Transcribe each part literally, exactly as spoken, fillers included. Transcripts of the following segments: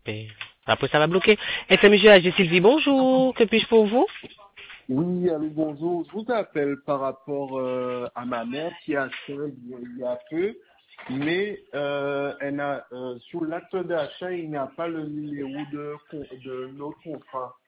Mais après, ça va bloquer. Est-ce que monsieur Agé Sylvie, bonjour. Que puis-je pour vous? Oui, allô, bonjour. Je vous appelle par rapport euh, à ma mère qui a acheté il y a peu, mais euh, elle a, euh, sur l'acte d'achat, il n'y a pas le numéro de, con- de notre contrat.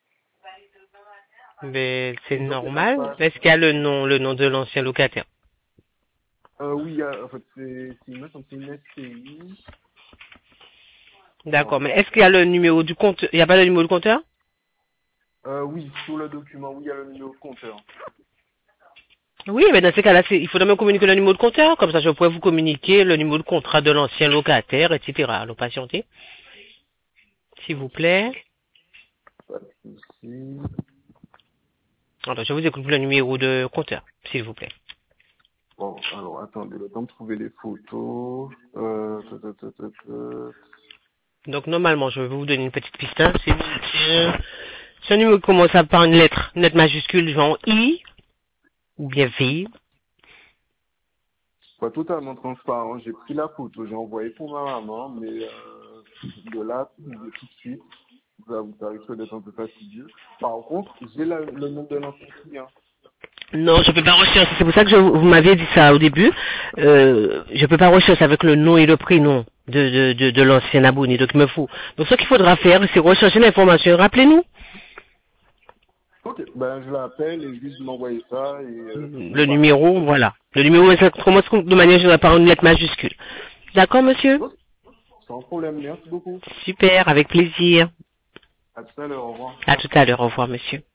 Mais c'est Et donc, elle n'a normal. pas... Est-ce qu'il y a le nom, le nom de l'ancien locataire? Euh, oui, il y a- en fait, c'est c'est une, c'est une S C I. D'accord. Attends. Mais est-ce qu'il y a le numéro du compte? Il n'y a pas le numéro du compteur? Euh, oui, sur le document, oui, il y a le numéro de compteur. Oui, mais dans ces cas-là, c'est- il faudrait me communiquer le numéro de compteur. Comme ça, je pourrais vous communiquer le numéro de contrat de l'ancien locataire, et cetera. Alors, patientez, s'il vous plaît. Pas de souci. Alors, je vous écoute pour le numéro de compteur, s'il vous plaît. Bon, alors, attendez, le temps de trouver les photos. Euh, ta, ta, ta, ta, ta. Donc, normalement, je vais vous donner une petite piste. Hein. C'est c'est un c'est un numéro qui commence par une lettre, une lettre majuscule, genre I, ou bien V. Pas totalement transparent. J'ai pris la photo, j'ai envoyé pour ma maman, mais euh, de là, de tout de suite, ça vous ça risque d'être un peu fastidieux. Par contre, j'ai la- le nom de l'ancien client. Non, je peux pas rechercher. C'est pour ça que je, vous m'aviez dit ça au début. Euh, je peux pas rechercher avec le nom et le prénom de, de, de, de l'ancien abonné. Donc, il me faut. Donc, ce qu'il faudra faire, c'est rechercher l'information. Rappelez-nous Ok, ben je l'appelle et je lui dis de m'envoyer ça et euh, le on va faire numéro, ça. voilà. Le numéro, ça commence de manière générale par une lettre majuscule. D'accord, monsieur? Ok, sans problème, merci beaucoup. Super, avec plaisir. À tout à l'heure, au revoir. À tout à l'heure. Au revoir, monsieur.